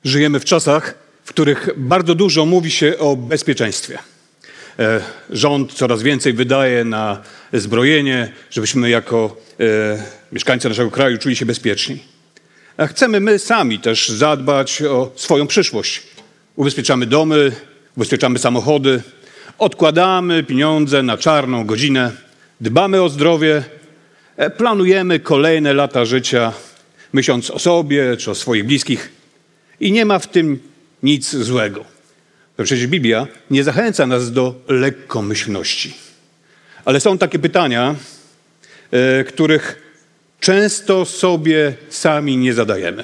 Żyjemy w czasach, w których bardzo dużo mówi się o bezpieczeństwie. Rząd coraz więcej wydaje na zbrojenie, żebyśmy jako mieszkańcy naszego kraju czuli się bezpieczni. A chcemy my sami też zadbać o swoją przyszłość. Ubezpieczamy domy, ubezpieczamy samochody, odkładamy pieniądze na czarną godzinę, dbamy o zdrowie, planujemy kolejne lata życia, myśląc o sobie czy o swoich bliskich. I nie ma w tym nic złego. To przecież Biblia nie zachęca nas do lekkomyślności. Ale są takie pytania, których często sobie sami nie zadajemy.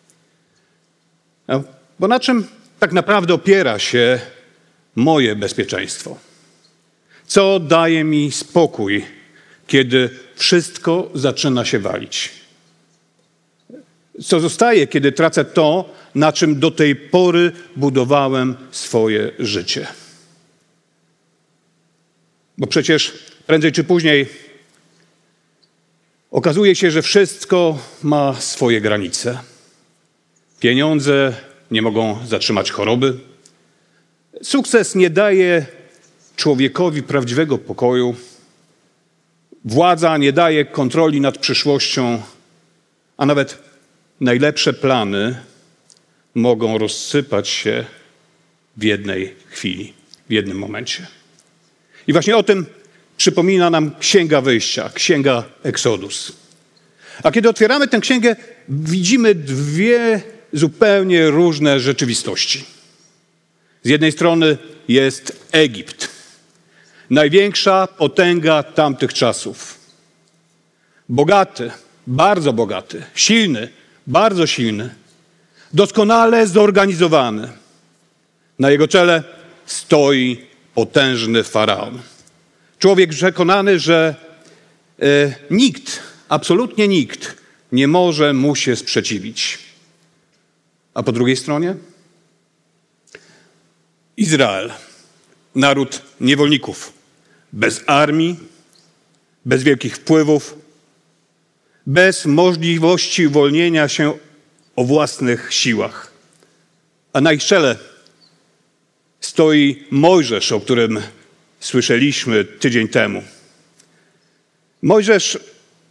Bo na czym tak naprawdę opiera się moje bezpieczeństwo? Co daje mi spokój, kiedy wszystko zaczyna się walić? Co zostaje, kiedy tracę to, na czym do tej pory budowałem swoje życie? Bo przecież prędzej czy później okazuje się, że wszystko ma swoje granice. Pieniądze nie mogą zatrzymać choroby. Sukces nie daje człowiekowi prawdziwego pokoju. Władza nie daje kontroli nad przyszłością, a nawet najlepsze plany mogą rozsypać się w jednej chwili, w jednym momencie. I właśnie o tym przypomina nam Księga Wyjścia, Księga Exodus. A kiedy otwieramy tę księgę, widzimy dwie zupełnie różne rzeczywistości. Z jednej strony jest Egipt, największa potęga tamtych czasów. Bogaty, bardzo bogaty, silny, bardzo silny, doskonale zorganizowany. Na jego czele stoi potężny faraon. Człowiek przekonany, że nikt, absolutnie nikt nie może mu się sprzeciwić. A po drugiej stronie Izrael, naród niewolników, bez armii, bez wielkich wpływów, bez możliwości uwolnienia się o własnych siłach. A na ich czele stoi Mojżesz, o którym słyszeliśmy tydzień temu. Mojżesz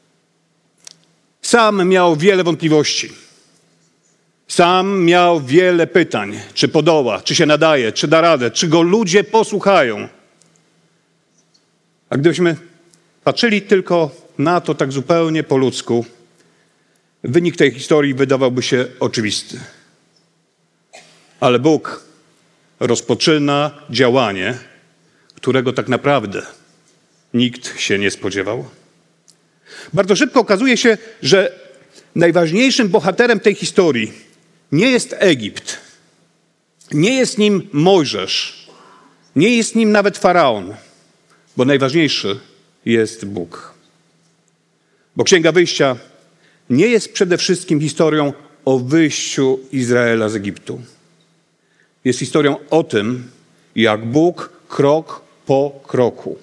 sam miał wiele wątpliwości. Sam miał wiele pytań, czy podoła, czy się nadaje, czy da radę, czy go ludzie posłuchają. A gdybyśmy patrzyli tylko na to tak zupełnie po ludzku, wynik tej historii wydawałby się oczywisty. Ale Bóg rozpoczyna działanie, którego tak naprawdę nikt się nie spodziewał. Bardzo szybko okazuje się, że najważniejszym bohaterem tej historii nie jest Egipt, nie jest nim Mojżesz, nie jest nim nawet faraon, bo najważniejszy jest Bóg. Bo Księga Wyjścia nie jest przede wszystkim historią o wyjściu Izraela z Egiptu. Jest historią o tym, jak Bóg krok po kroku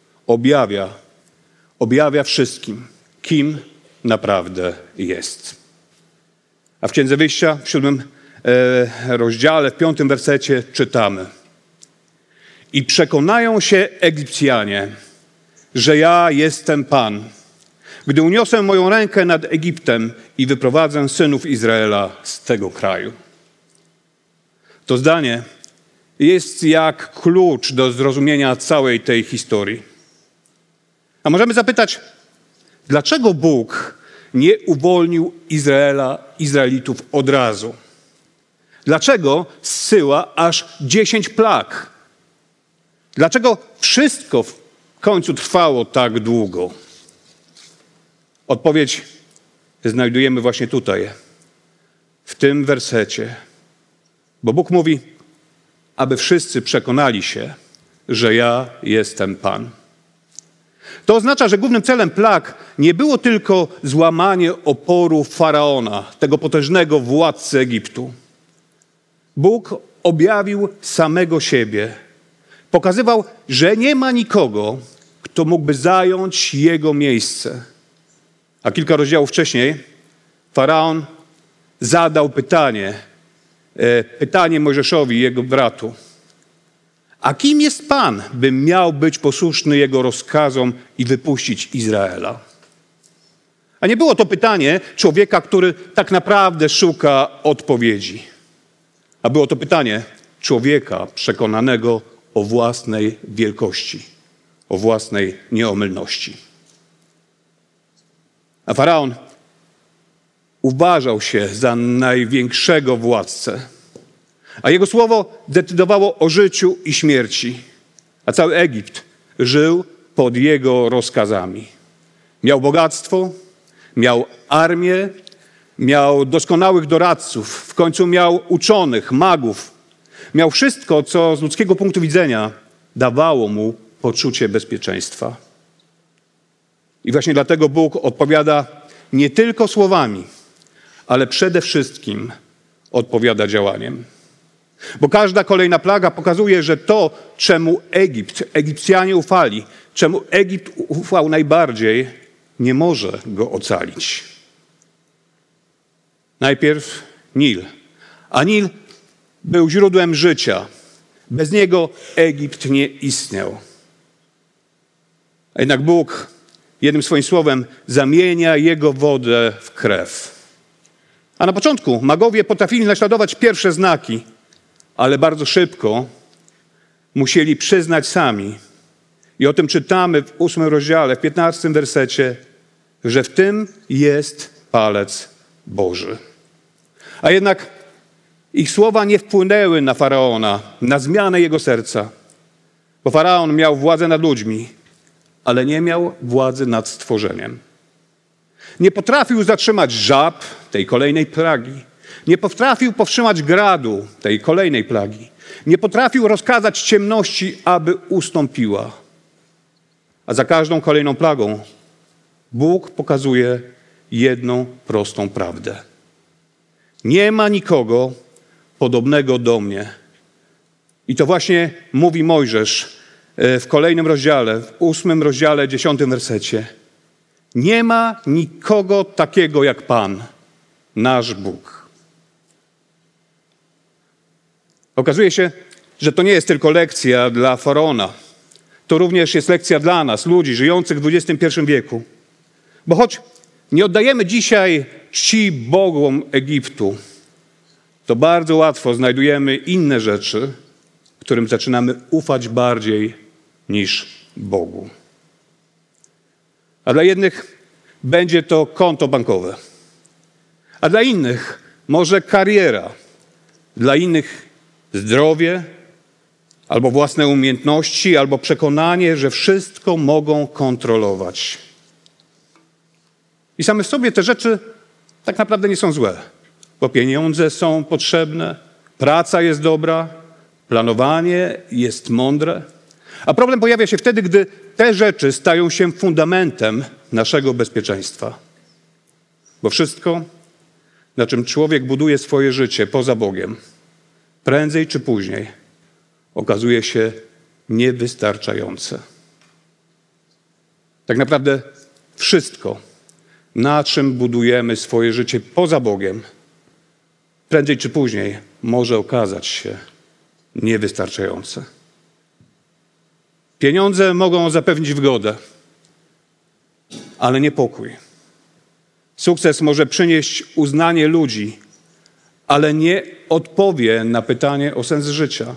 objawia wszystkim, kim naprawdę jest. A w Księdze Wyjścia, w 7 rozdziale, w 5 wersecie czytamy: I przekonają się Egipcjanie, że ja jestem Pan, gdy uniosę moją rękę nad Egiptem i wyprowadzę synów Izraela z tego kraju. To zdanie jest jak klucz do zrozumienia całej tej historii. A możemy zapytać, dlaczego Bóg nie uwolnił Izraelitów od razu? Dlaczego zsyła aż 10 plag? Dlaczego wszystko w końcu trwało tak długo? Odpowiedź znajdujemy właśnie tutaj, w tym wersecie. Bo Bóg mówi, aby wszyscy przekonali się, że ja jestem Pan. To oznacza, że głównym celem plag nie było tylko złamanie oporu faraona, tego potężnego władcy Egiptu. Bóg objawił samego siebie. Pokazywał, że nie ma nikogo, kto mógłby zająć jego miejsce. A kilka rozdziałów wcześniej faraon zadał pytanie, pytanie Mojżeszowi i jego bratu. A kim jest Pan, by miał być posłuszny Jego rozkazom i wypuścić Izraela? A nie było to pytanie człowieka, który tak naprawdę szuka odpowiedzi. A było to pytanie człowieka przekonanego o własnej wielkości, o własnej nieomylności. A Faraon uważał się za największego władcę, a jego słowo decydowało o życiu i śmierci, a cały Egipt żył pod jego rozkazami. Miał bogactwo, miał armię, miał doskonałych doradców, w końcu miał uczonych, magów. Miał wszystko, co z ludzkiego punktu widzenia dawało mu poczucie bezpieczeństwa. I właśnie dlatego Bóg odpowiada nie tylko słowami, ale przede wszystkim odpowiada działaniem. Bo każda kolejna plaga pokazuje, że to, czemu Egipcjanie ufali, czemu Egipt ufał najbardziej, nie może go ocalić. Najpierw Nil. A Nil był źródłem życia. Bez niego Egipt nie istniał. A jednak Bóg jednym swoim słowem zamienia jego wodę w krew. A na początku magowie potrafili naśladować pierwsze znaki, ale bardzo szybko musieli przyznać sami. I o tym czytamy w 8 rozdziale, w 15 wersecie, że w tym jest palec Boży. A jednak ich słowa nie wpłynęły na Faraona, na zmianę jego serca. Bo Faraon miał władzę nad ludźmi, ale nie miał władzy nad stworzeniem. Nie potrafił zatrzymać żab, tej kolejnej plagi. Nie potrafił powstrzymać gradu, tej kolejnej plagi. Nie potrafił rozkazać ciemności, aby ustąpiła. A za każdą kolejną plagą Bóg pokazuje jedną prostą prawdę. Nie ma nikogo podobnego do mnie. I to właśnie mówi Mojżesz w kolejnym rozdziale, w 8 rozdziale, 10 wersecie. Nie ma nikogo takiego jak Pan, nasz Bóg. Okazuje się, że to nie jest tylko lekcja dla Faraona. To również jest lekcja dla nas, ludzi żyjących w XXI wieku. Bo choć nie oddajemy dzisiaj czci bogom Egiptu, to bardzo łatwo znajdujemy inne rzeczy, którym zaczynamy ufać bardziej niż Bogu. A dla jednych będzie to konto bankowe, a dla innych może kariera, dla innych zdrowie, albo własne umiejętności, albo przekonanie, że wszystko mogą kontrolować. I same w sobie te rzeczy tak naprawdę nie są złe, bo pieniądze są potrzebne, praca jest dobra, planowanie jest mądre. A problem pojawia się wtedy, gdy te rzeczy stają się fundamentem naszego bezpieczeństwa. Bo wszystko, na czym człowiek buduje swoje życie poza Bogiem, prędzej czy później okazuje się niewystarczające. Tak naprawdę wszystko, na czym budujemy swoje życie poza Bogiem, prędzej czy później może okazać się niewystarczające. Pieniądze mogą zapewnić wygodę, ale nie pokój. Sukces może przynieść uznanie ludzi, ale nie odpowie na pytanie o sens życia.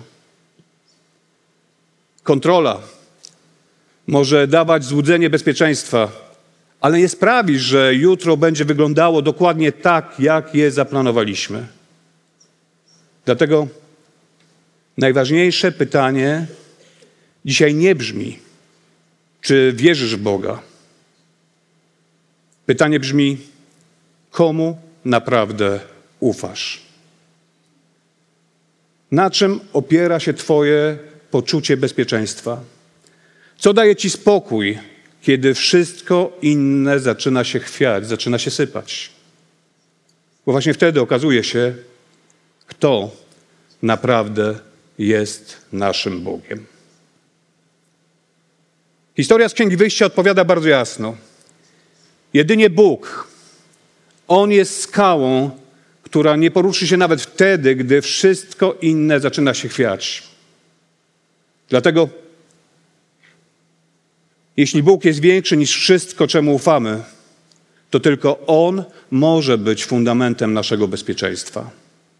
Kontrola może dawać złudzenie bezpieczeństwa, ale nie sprawi, że jutro będzie wyglądało dokładnie tak, jak je zaplanowaliśmy. Dlatego najważniejsze pytanie dzisiaj nie brzmi, czy wierzysz w Boga. Pytanie brzmi, komu naprawdę ufasz? Na czym opiera się Twoje poczucie bezpieczeństwa? Co daje Ci spokój, kiedy wszystko inne zaczyna się chwiać, zaczyna się sypać? Bo właśnie wtedy okazuje się, kto naprawdę jest naszym Bogiem. Historia z Księgi Wyjścia odpowiada bardzo jasno. Jedynie Bóg, On jest skałą, która nie poruszy się nawet wtedy, gdy wszystko inne zaczyna się chwiać. Dlatego, jeśli Bóg jest większy niż wszystko, czemu ufamy, to tylko On może być fundamentem naszego bezpieczeństwa.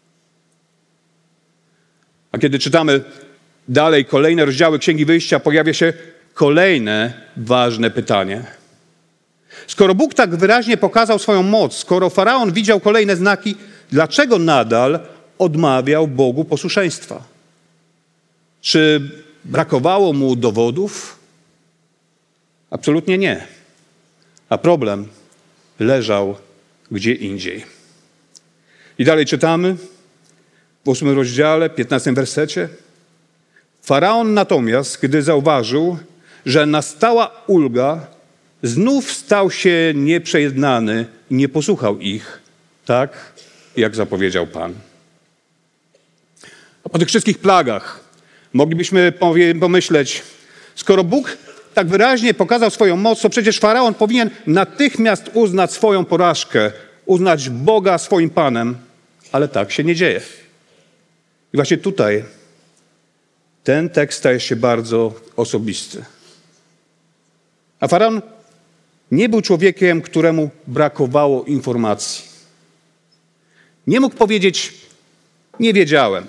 A kiedy czytamy dalej kolejne rozdziały Księgi Wyjścia, pojawia się kolejne ważne pytanie. Skoro Bóg tak wyraźnie pokazał swoją moc, skoro Faraon widział kolejne znaki, dlaczego nadal odmawiał Bogu posłuszeństwa? Czy brakowało mu dowodów? Absolutnie nie. A problem leżał gdzie indziej. I dalej czytamy w 8 rozdziale, 15 wersecie. Faraon natomiast, gdy zauważył, że nastała ulga, znów stał się nieprzejednany i nie posłuchał ich, tak jak zapowiedział Pan. A po tych wszystkich plagach moglibyśmy pomyśleć, skoro Bóg tak wyraźnie pokazał swoją moc, to przecież Faraon powinien natychmiast uznać swoją porażkę, uznać Boga swoim Panem, ale tak się nie dzieje. I właśnie tutaj ten tekst staje się bardzo osobisty. A Faraon nie był człowiekiem, któremu brakowało informacji. Nie mógł powiedzieć, nie wiedziałem.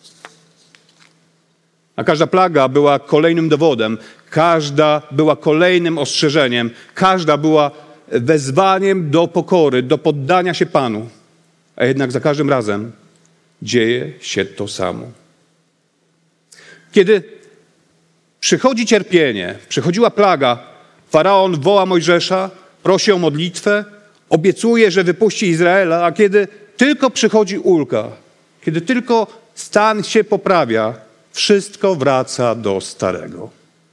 A każda plaga była kolejnym dowodem, każda była kolejnym ostrzeżeniem, każda była wezwaniem do pokory, do poddania się Panu. A jednak za każdym razem dzieje się to samo. Kiedy przychodzi cierpienie, przychodziła plaga, Faraon woła Mojżesza, prosi o modlitwę, obiecuje, że wypuści Izraela, a kiedy tylko przychodzi ulga, kiedy tylko stan się poprawia, wszystko wraca do starego.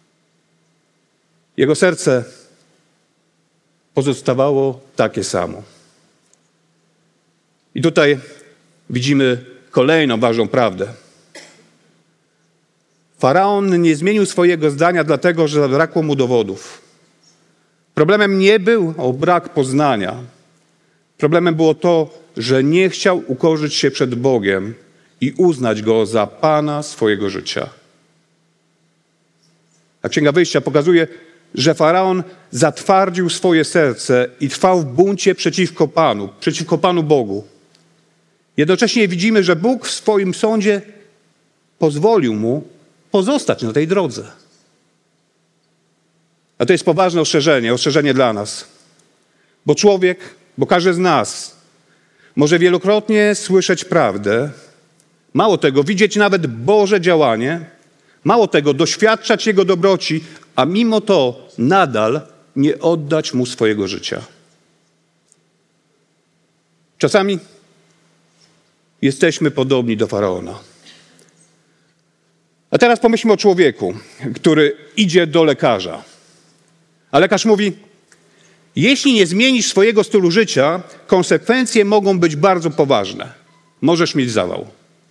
Jego serce pozostawało takie samo. I tutaj widzimy kolejną ważną prawdę. Faraon nie zmienił swojego zdania dlatego, że zabrakło mu dowodów. Problemem nie był brak poznania. Problemem było to, że nie chciał ukorzyć się przed Bogiem i uznać Go za Pana swojego życia. A Księga Wyjścia pokazuje, że Faraon zatwardził swoje serce i trwał w buncie przeciwko Panu Bogu. Jednocześnie widzimy, że Bóg w swoim sądzie pozwolił mu pozostać na tej drodze. A to jest poważne ostrzeżenie dla nas. Bo każdy z nas może wielokrotnie słyszeć prawdę, mało tego, widzieć nawet Boże działanie, mało tego, doświadczać Jego dobroci, a mimo to nadal nie oddać Mu swojego życia. Czasami jesteśmy podobni do Faraona. A teraz pomyślmy o człowieku, który idzie do lekarza. A lekarz mówi, jeśli nie zmienisz swojego stylu życia, konsekwencje mogą być bardzo poważne. Możesz mieć zawał.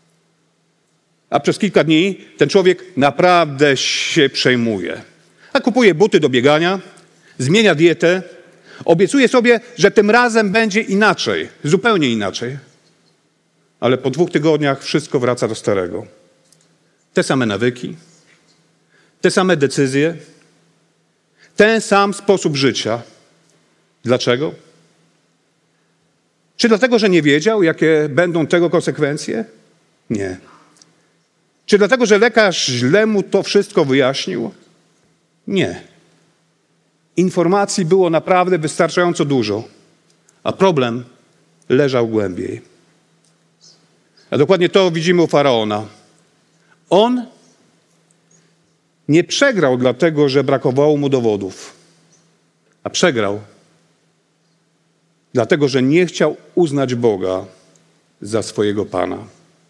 A przez kilka dni ten człowiek naprawdę się przejmuje. A kupuje buty do biegania, zmienia dietę, obiecuje sobie, że tym razem będzie inaczej, zupełnie inaczej. Ale po 2 tygodniach wszystko wraca do starego. Te same nawyki, te same decyzje, ten sam sposób życia. Dlaczego? Czy dlatego, że nie wiedział, jakie będą tego konsekwencje? Nie. Czy dlatego, że lekarz źle mu to wszystko wyjaśnił? Nie. Informacji było naprawdę wystarczająco dużo, a problem leżał głębiej. A dokładnie to widzimy u Faraona. On nie przegrał dlatego, że brakowało mu dowodów, a przegrał dlatego, że nie chciał uznać Boga za swojego Pana.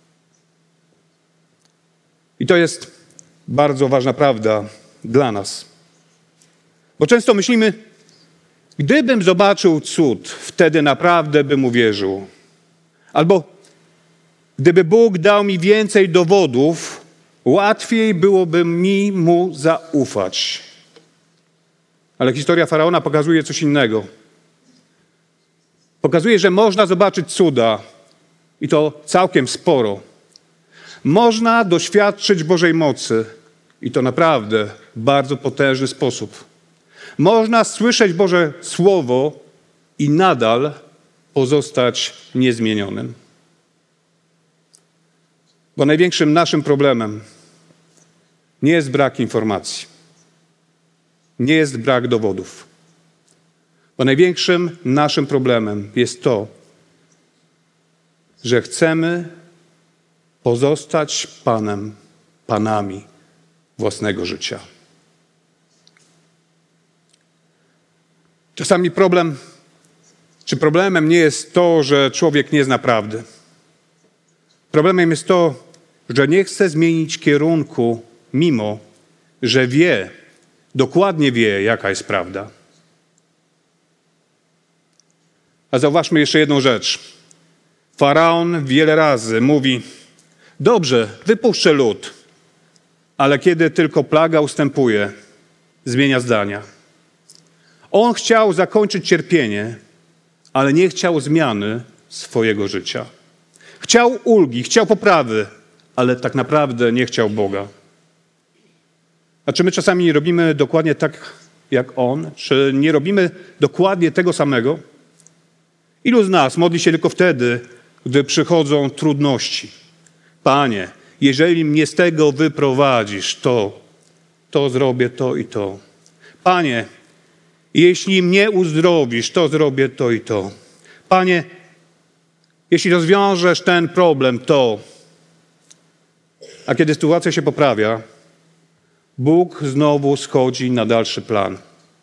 I to jest bardzo ważna prawda dla nas. Bo często myślimy, gdybym zobaczył cud, wtedy naprawdę bym uwierzył. Albo gdyby Bóg dał mi więcej dowodów, łatwiej byłoby mu zaufać. Ale historia Faraona pokazuje coś innego. Pokazuje, że można zobaczyć cuda, I to całkiem sporo. Można doświadczyć Bożej mocy i to naprawdę w bardzo potężny sposób. Można słyszeć Boże Słowo i nadal pozostać niezmienionym. Bo największym naszym problemem nie jest brak informacji, nie jest brak dowodów. Bo największym naszym problemem jest to, że chcemy pozostać panami własnego życia. Czasami problemem nie jest to, że człowiek nie zna prawdy. Problemem jest to, że nie chce zmienić kierunku, mimo że dokładnie wie, jaka jest prawda. A zauważmy jeszcze jedną rzecz. Faraon wiele razy mówi: dobrze, wypuszczę lud, ale kiedy tylko plaga ustępuje, zmienia zdania. On chciał zakończyć cierpienie, ale nie chciał zmiany swojego życia. Chciał ulgi, chciał poprawy, ale tak naprawdę nie chciał Boga. A czy my czasami nie robimy dokładnie tak jak On? Czy nie robimy dokładnie tego samego? Ilu z nas modli się tylko wtedy, gdy przychodzą trudności? Panie, jeżeli mnie z tego wyprowadzisz, to zrobię to i to. Panie, jeśli mnie uzdrowisz, to zrobię to i to. Panie, jeśli rozwiążesz ten problem, to. A kiedy sytuacja się poprawia, Bóg znowu schodzi na dalszy plan.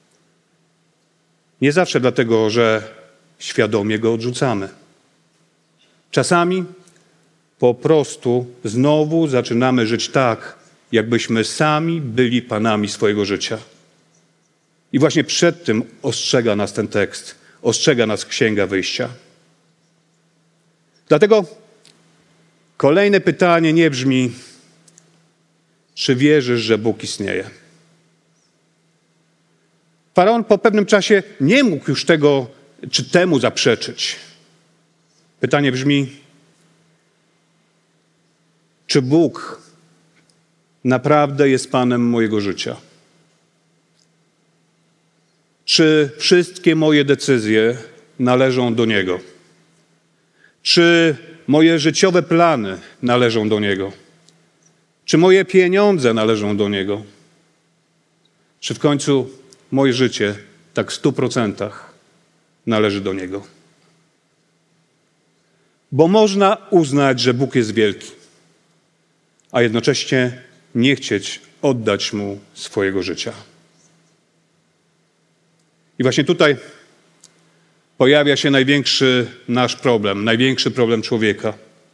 Nie zawsze dlatego, że świadomie Go odrzucamy. Czasami po prostu znowu zaczynamy żyć tak, jakbyśmy sami byli panami swojego życia. I właśnie przed tym ostrzega nas ten tekst, ostrzega nas Księga Wyjścia. Dlatego kolejne pytanie nie brzmi: czy wierzysz, że Bóg istnieje? Faraon po pewnym czasie nie mógł już temu zaprzeczyć. Pytanie brzmi: czy Bóg naprawdę jest Panem mojego życia? Czy wszystkie moje decyzje należą do Niego? Czy moje życiowe plany należą do Niego? Czy moje pieniądze należą do Niego? Czy w końcu moje życie tak w 100% należy do Niego? Bo można uznać, że Bóg jest wielki, a jednocześnie nie chcieć oddać Mu swojego życia. I właśnie tutaj pojawia się największy nasz problem, największy problem człowieka.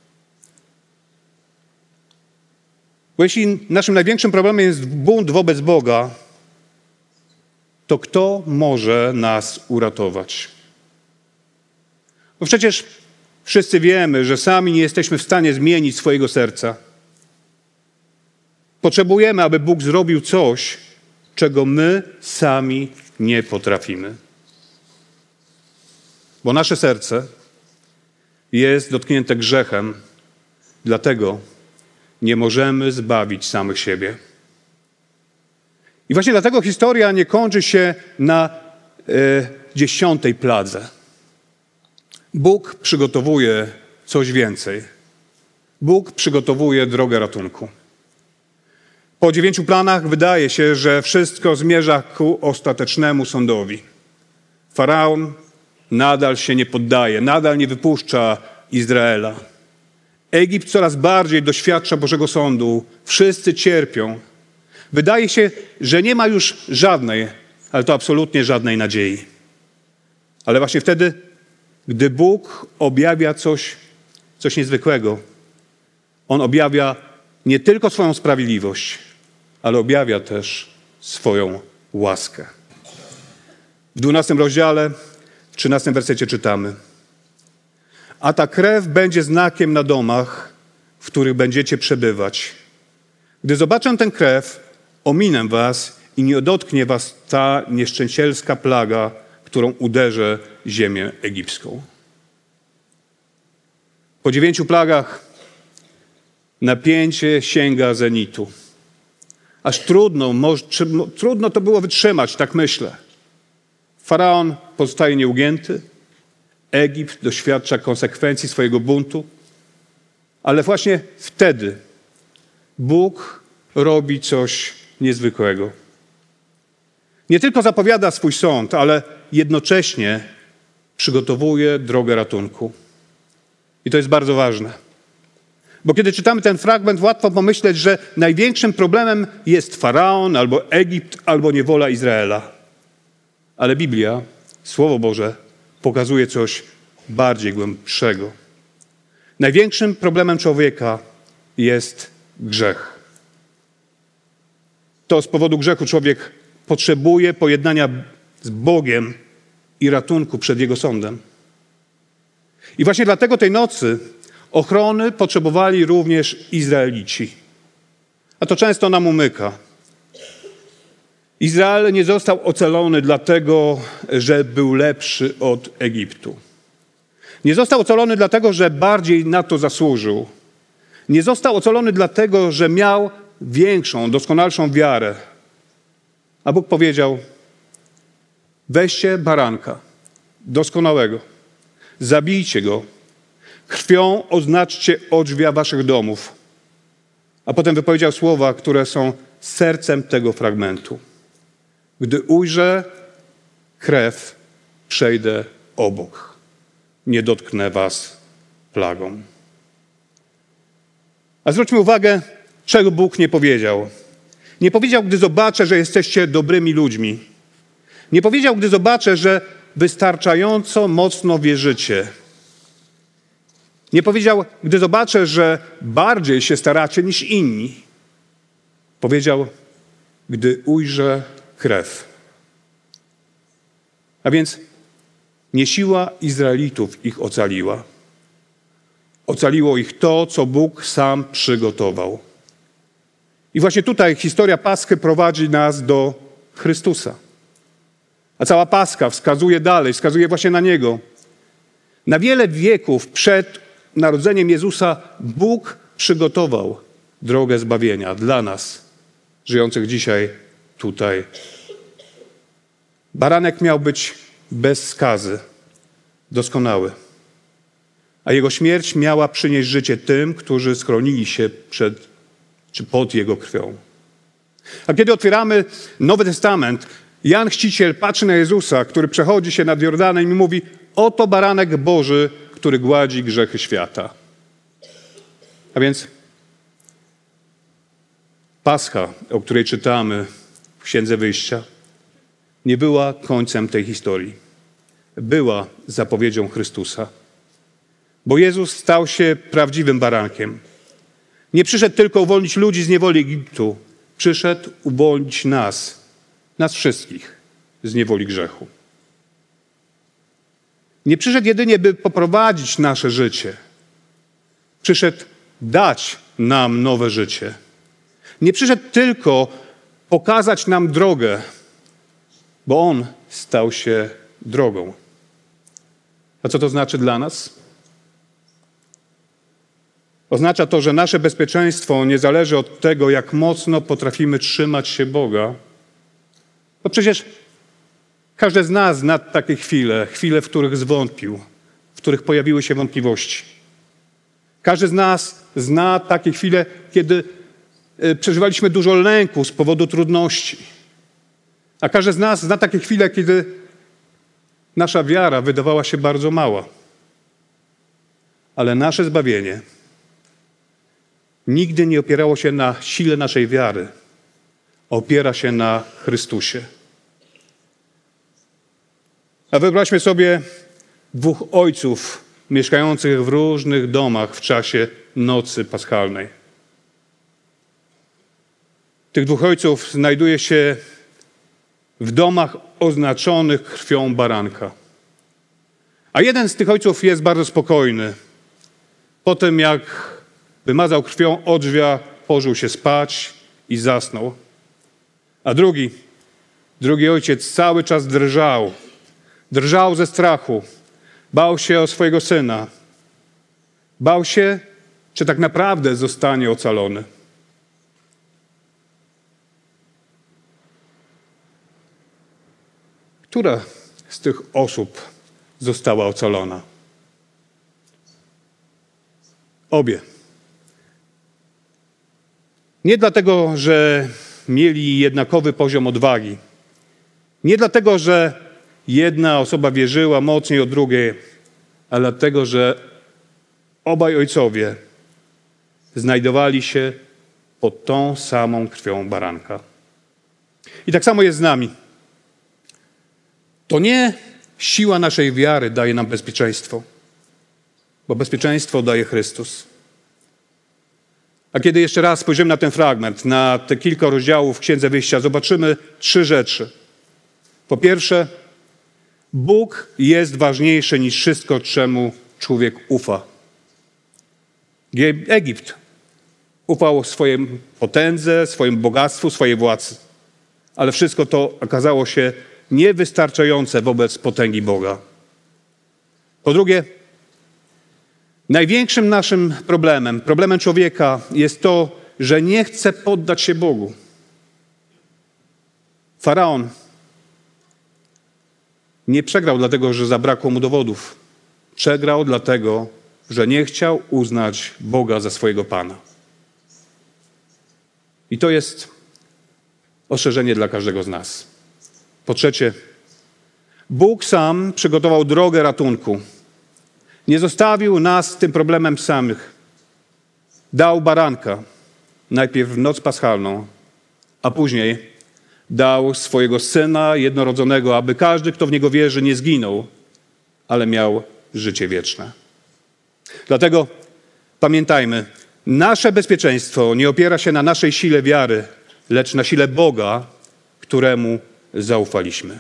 Bo jeśli naszym największym problemem jest bunt wobec Boga, to kto może nas uratować? Bo przecież wszyscy wiemy, że sami nie jesteśmy w stanie zmienić swojego serca. Potrzebujemy, aby Bóg zrobił coś, czego my sami nie potrafimy. Bo nasze serce jest dotknięte grzechem, dlatego nie możemy zbawić samych siebie. I właśnie dlatego historia nie kończy się na 10. pladze. Bóg przygotowuje coś więcej. Bóg przygotowuje drogę ratunku. Po 9 planach wydaje się, że wszystko zmierza ku ostatecznemu sądowi. Faraon nadal się nie poddaje, nadal nie wypuszcza Izraela. Egipt coraz bardziej doświadcza Bożego sądu. Wszyscy cierpią. Wydaje się, że nie ma już żadnej, ale to absolutnie żadnej nadziei. Ale właśnie wtedy, gdy Bóg objawia coś niezwykłego, On objawia nie tylko swoją sprawiedliwość, ale objawia też swoją łaskę. W 12 rozdziale, w 13 wersecie czytamy: a ta krew będzie znakiem na domach, w których będziecie przebywać. Gdy zobaczę tę krew, ominę was i nie dotknie was ta nieszczęścielska plaga, którą uderzę ziemię egipską. Po 9 plagach napięcie sięga zenitu. Aż trudno to było wytrzymać, tak myślę. Faraon pozostaje nieugięty, Egipt doświadcza konsekwencji swojego buntu, ale właśnie wtedy Bóg robi coś niezwykłego. Nie tylko zapowiada swój sąd, ale jednocześnie przygotowuje drogę ratunku. I to jest bardzo ważne. Bo kiedy czytamy ten fragment, łatwo pomyśleć, że największym problemem jest Faraon, albo Egipt, albo niewola Izraela. Ale Biblia, Słowo Boże, pokazuje coś bardziej głębszego. Największym problemem człowieka jest grzech. To z powodu grzechu człowiek potrzebuje pojednania z Bogiem i ratunku przed Jego sądem. I właśnie dlatego tej nocy ochrony potrzebowali również Izraelici. A to często nam umyka. Izrael nie został ocalony dlatego, że był lepszy od Egiptu. Nie został ocalony dlatego, że bardziej na to zasłużył. Nie został ocalony dlatego, że miał większą, doskonalszą wiarę. A Bóg powiedział: weźcie baranka doskonałego, zabijcie go, krwią oznaczcie odrzwia waszych domów. A potem wypowiedział słowa, które są sercem tego fragmentu. Gdy ujrzę krew, przejdę obok. Nie dotknę was plagą. A zwróćmy uwagę, czego Bóg nie powiedział. Nie powiedział, gdy zobaczę, że jesteście dobrymi ludźmi. Nie powiedział, gdy zobaczę, że wystarczająco mocno wierzycie. Nie powiedział, gdy zobaczę, że bardziej się staracie niż inni. Powiedział, gdy ujrzę krew. A więc nie siła Izraelitów ich ocaliła. Ocaliło ich to, co Bóg sam przygotował. I właśnie tutaj historia Paschy prowadzi nas do Chrystusa. A cała Paska wskazuje dalej, wskazuje właśnie na Niego. Na wiele wieków przed narodzeniem Jezusa Bóg przygotował drogę zbawienia dla nas, żyjących dzisiaj tutaj. Baranek miał być bez skazy, doskonały. A Jego śmierć miała przynieść życie tym, którzy schronili się przed czy pod Jego krwią. A kiedy otwieramy Nowy Testament, Jan Chrzciciel patrzy na Jezusa, który przechodzi się nad Jordanem i mówi: oto baranek Boży, który gładzi grzechy świata. A więc Pascha, o której czytamy w Księdze Wyjścia, nie była końcem tej historii. Była zapowiedzią Chrystusa. Bo Jezus stał się prawdziwym barankiem. Nie przyszedł tylko uwolnić ludzi z niewoli Egiptu. Przyszedł uwolnić nas wszystkich z niewoli grzechu. Nie przyszedł jedynie, by poprowadzić nasze życie. Przyszedł dać nam nowe życie. Nie przyszedł tylko pokazać nam drogę, bo On stał się drogą. A co to znaczy dla nas? Oznacza to, że nasze bezpieczeństwo nie zależy od tego, jak mocno potrafimy trzymać się Boga. Bo przecież każdy z nas zna takie chwile, w których zwątpił, w których pojawiły się wątpliwości. Każdy z nas zna takie chwile, kiedy przeżywaliśmy dużo lęku z powodu trudności. A każdy z nas zna takie chwile, kiedy nasza wiara wydawała się bardzo mała. Ale nasze zbawienie nigdy nie opierało się na sile naszej wiary. Opiera się na Chrystusie. A wyobraźmy sobie 2 ojców mieszkających w różnych domach w czasie nocy paschalnej. Tych 2 ojców znajduje się w domach oznaczonych krwią baranka. A jeden z tych ojców jest bardzo spokojny. Po tym, jak wymazał krwią odrzwia, położył się spać i zasnął. A drugi ojciec cały czas drżał. Drżał ze strachu. Bał się o swojego syna. Bał się, czy tak naprawdę zostanie ocalony. Która z tych osób została ocalona? Obie. Nie dlatego, że mieli jednakowy poziom odwagi. Nie dlatego, że jedna osoba wierzyła mocniej od drugiej, ale dlatego, że obaj ojcowie znajdowali się pod tą samą krwią baranka. I tak samo jest z nami. To nie siła naszej wiary daje nam bezpieczeństwo, bo bezpieczeństwo daje Chrystus. A kiedy jeszcze raz spojrzymy na ten fragment, na te kilka rozdziałów w Księdze Wyjścia, zobaczymy 3 rzeczy. Po pierwsze, Bóg jest ważniejszy niż wszystko, czemu człowiek ufa. Egipt ufał swojej potędze, swojemu bogactwu, swojej władzy. Ale wszystko to okazało się niewystarczające wobec potęgi Boga. Po drugie, największym naszym problemem człowieka jest to, że nie chce poddać się Bogu. Faraon nie przegrał dlatego, że zabrakło mu dowodów. Przegrał dlatego, że nie chciał uznać Boga za swojego Pana. I to jest ostrzeżenie dla każdego z nas. Po trzecie, Bóg sam przygotował drogę ratunku. Nie zostawił nas z tym problemem samych. Dał baranka, najpierw w noc paschalną, a później dał swojego Syna jednorodzonego, aby każdy, kto w Niego wierzy, nie zginął, ale miał życie wieczne. Dlatego pamiętajmy, nasze bezpieczeństwo nie opiera się na naszej sile wiary, lecz na sile Boga, któremu zaufaliśmy.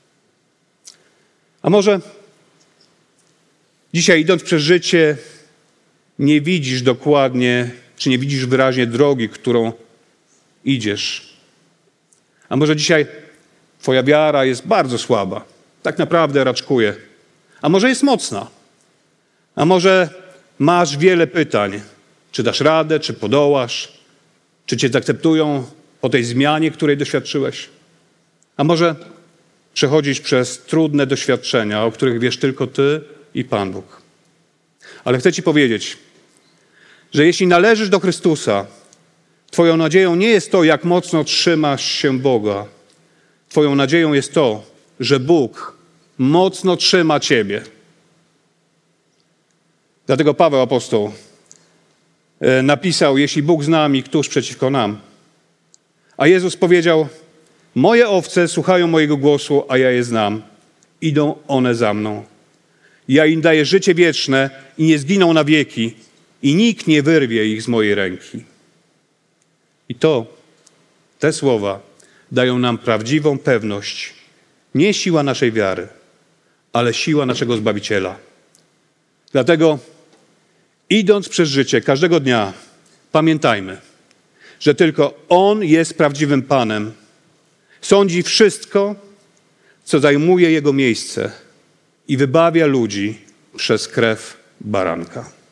A może dzisiaj, idąc przez życie, nie widzisz dokładnie, czy nie widzisz wyraźnie drogi, którą idziesz. A może dzisiaj twoja wiara jest bardzo słaba, tak naprawdę raczkuje. A może jest mocna. A może masz wiele pytań, czy dasz radę, czy podołasz, czy cię zaakceptują po tej zmianie, której doświadczyłeś. A może przechodzisz przez trudne doświadczenia, o których wiesz tylko ty i Pan Bóg. Ale chcę ci powiedzieć, że jeśli należysz do Chrystusa, twoją nadzieją nie jest to, jak mocno trzymasz się Boga. Twoją nadzieją jest to, że Bóg mocno trzyma ciebie. Dlatego Paweł apostoł napisał, jeśli Bóg z nami, któż przeciwko nam? A Jezus powiedział, moje owce słuchają mojego głosu, a ja je znam. Idą one za mną. Ja im daję życie wieczne i nie zginą na wieki i nikt nie wyrwie ich z mojej ręki. I te słowa dają nam prawdziwą pewność. Nie siła naszej wiary, ale siła naszego Zbawiciela. Dlatego idąc przez życie każdego dnia, pamiętajmy, że tylko On jest prawdziwym Panem. Sądzi wszystko, co zajmuje Jego miejsce i wybawia ludzi przez krew baranka.